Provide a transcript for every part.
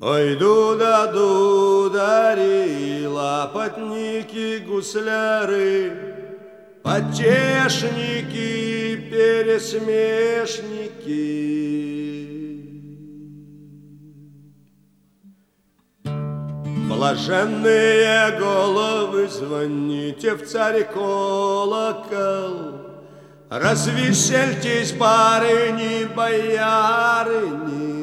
Ой, дуда-дудари, лапотники, гусляры, потешники, пересмешники. Блаженные головы, звоните в царь колокол, развесельтесь, барыни, боярыни.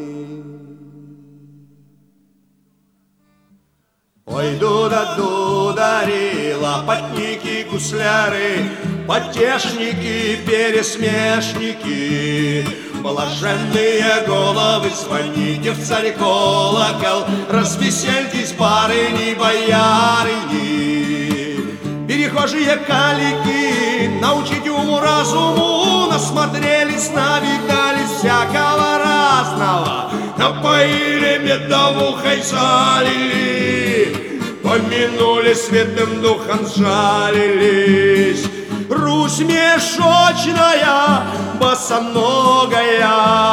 Ой, дуда-дудари, лопатники, гусляры, потешники, пересмешники. Блаженные головы, звоните в царь колокол, развесельтесь, барыни, боярыни. Перехожие калики, научите уму-разуму, насмотрелись, навидались всякого разного, напоили медовухой, залили, помянули святым духом, жалились. Русь мешочная, босоногая,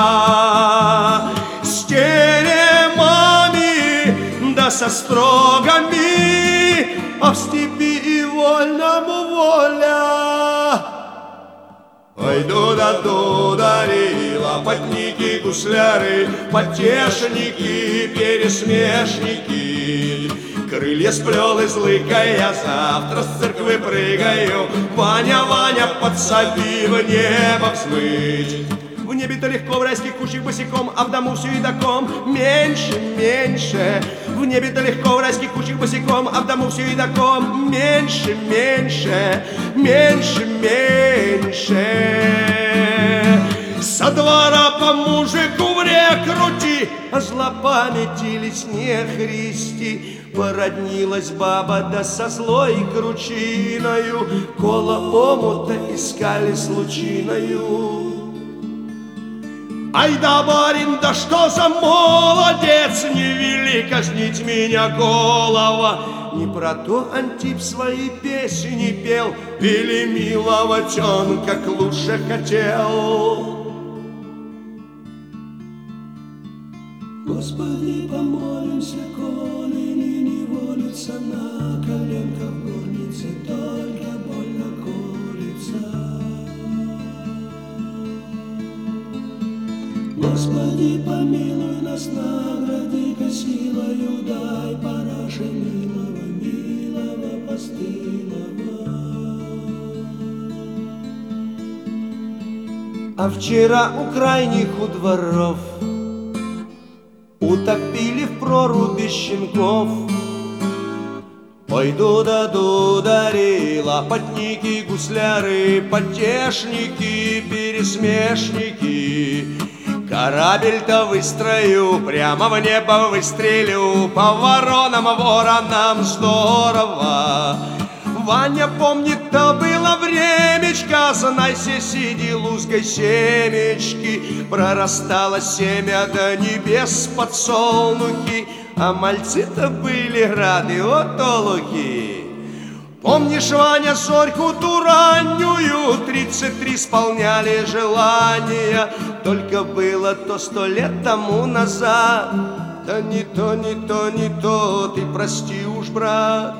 с теремами да со строгами, а в степи и вольному воля. Ой, дуда-дудари, лопатники, гусляры, потешники, пересмешники. Крылья сплел из лыка, я завтра с церквы прыгаю. Ваня, Ваня, подсоби в небо взмыть. В небе-то легко, в райских кущах босиком, а в дому все едоком меньше, меньше. В небе-то легко, в райских кущах босиком, а в дому все едоком меньше, меньше, меньше, меньше. Со двора по мужику в рекруте, а злопамятились не христи. Породнилась баба да со злой кручиною, коло омута искали случиною. Ай да, барин, да что за молодец, не вели казнить меня голова. Не про то Антип свои песни пел, вели миловать он, как лучше хотел. Господи, помолимся, коли не волится на коленках в горнице, только больно колется. Господи, помилуй нас, награди-ка силою, дай параше милого, милого, постылого. А вчера у крайних у дворов утопили в проруби щенков. Ой, дуда-дудари, лопатники, гусляры, потешники, пересмешники. Корабель-то выстрою, прямо в небо выстрелю, по воронам здорово. Ваня помнит, то было времечко, знайся, сиди лузгой семечки. Прорастало семя до небес подсолнухи, а мальцы-то были рады, от олухи. Помнишь, Ваня, зорьку ту раннюю, 33 исполняли желания, только было то 100 лет тому назад. Да не то, не то, не то, ты прости уж, брат.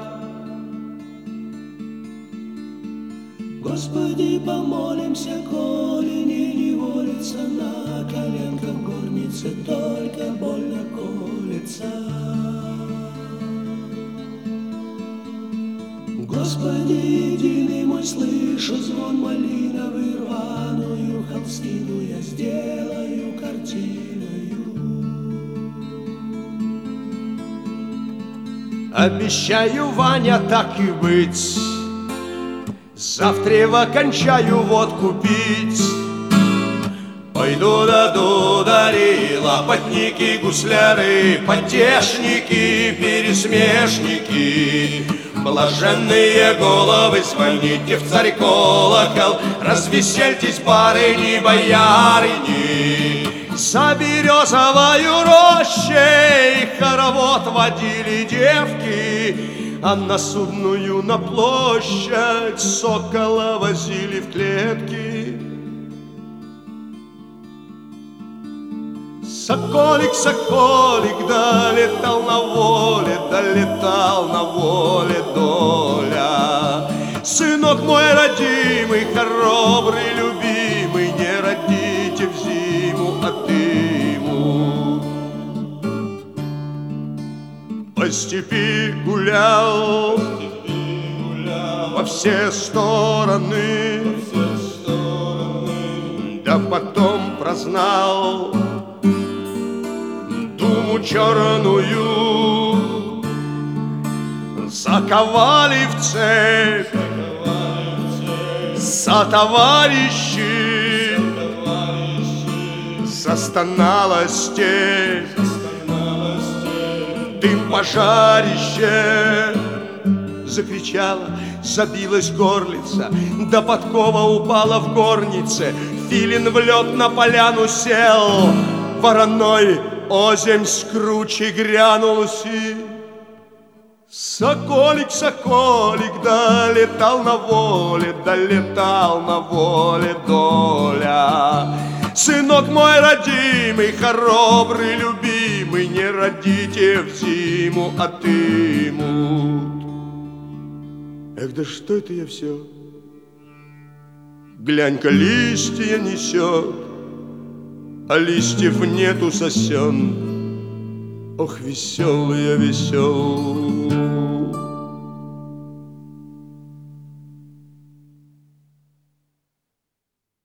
Господи, помолимся, коли не волится на коленках в горнице, только больно колется. Господи, единый мой, слышу звон малиновый, рваную холстину я сделаю картиною. Обещаю, Ваня, так и быть, завтра кончаю водку пить. Ой, дуда-дудари, лопатники, гусляры, потешники, пересмешники. Блаженные головы, звоните в царь колокол, развесельтесь, барыни, боярыни. За березовою рощей хоровод водили девки, а на судную на площадь сокола возили в клетки. Соколик, соколик, долетал на воле доля. Сынок мой родимый, хоробрый, любимый, не родите в зиму от ему. По степи гулял, во все стороны, да потом прознал думу черную, заковали в цепь сотоварищи, застонала степь, дым пожарище. Закричала, забилась горлица, да подкова упала в горнице. Филин в лед на поляну сел, вороной озимь с кручи грянулся. Соколик, соколик, долетал на воле доля. Сынок мой родимый, хоробрый, любимый, не родите в зиму отымут. Эх, да что это я все? Глянь-ка, листья несет, а листьев нету сосен. Ох, веселый я, весел.